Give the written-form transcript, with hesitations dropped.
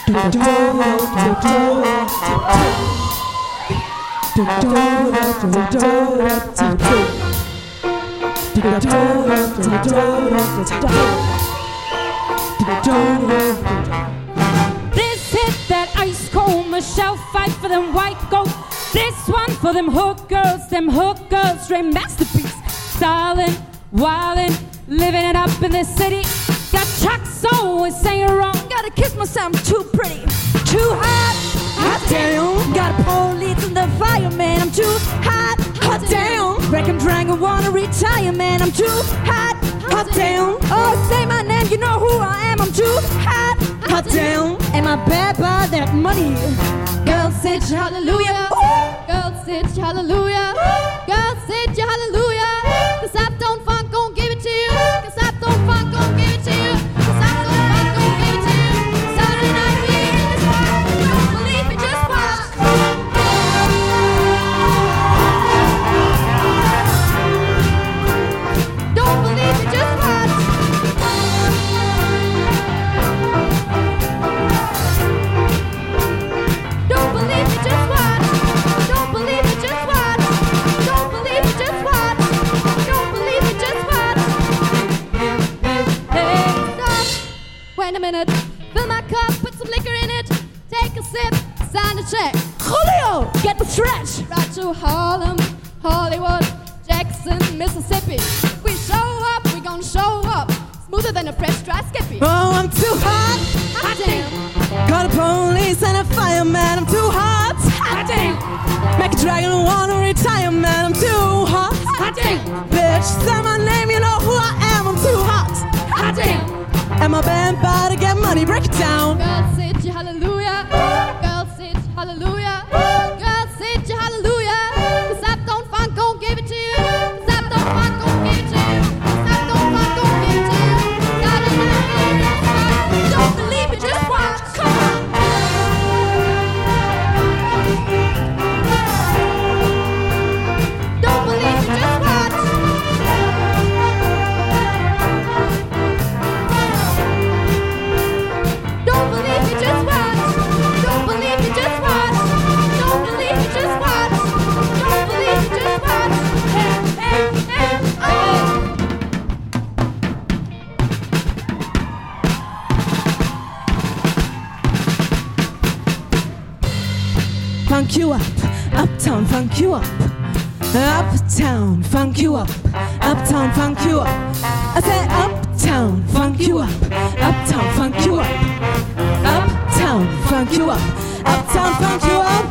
This hit that ice cold Michelle fight for them white goats. This one for them hookers, straight masterpiece. Stylin', wildin', living it up in this city. Got Chuck's always saying wrong. Gotta kiss myself, I'm too pretty, too hot, hot damn. Got a police and the fireman, I'm too hot, hot damn. Reckon Dragon wanna retire, man, I'm too hot, hot damn. Oh, say my name, you know who I am, I'm too hot, hot damn. Am I bad by that money? Girls sit hallelujah, girls sit hallelujah, girls sit hallelujah. Cause I don't funk, gon' give it to you. Cause I don't funk, gon' give it to you. Cause I don't funk, gon' give it to you. Saturday night we in this one. Don't believe me, just watch. Don't believe me, just watch. Don't believe me, just watch. Don't believe me, just watch. Don't believe me, just watch. Don't believe me, just watch. Hey, stop. Wait a minute. Fill my cup, put some liquor in it. Take a sip, sign the check. Julio, get the stretch. Right to Harlem, Hollywood, Jackson, Mississippi. We show up, we gon' show up. Smoother than a fresh dry skippy. Oh, I'm too hot, Hot damn, got a police and a fireman, I'm too hot. hot damn, Make a dragon wanna retire, man, I'm too hot. hot damn, Bitch, say my name, you know who I am, I'm too hot. hot damn. And my band about to get money, break it down. Girls sit you hallelujah, girls sit hallelujah, girls sit you hallelujah. Cause I don't funk, gon' give it to you. Cause I don't funk, gon' give it to you. Cause I don't funk, gon' give it to you. Saturday night, don't believe it, just watch. Come on. Don't believe it, just watch. Don't believe me, just watch. Don't believe me, just watch. Don't believe me, just watch. Don't believe me, just watch. Hey, hey, hey, oh. Funk you up, uptown, funk you up. Uptown, funk you up. Uptown, funk you up. I said uptown, funk you up. Uptown, funk you up. Uptown, funk you up. Uptown, funk you up.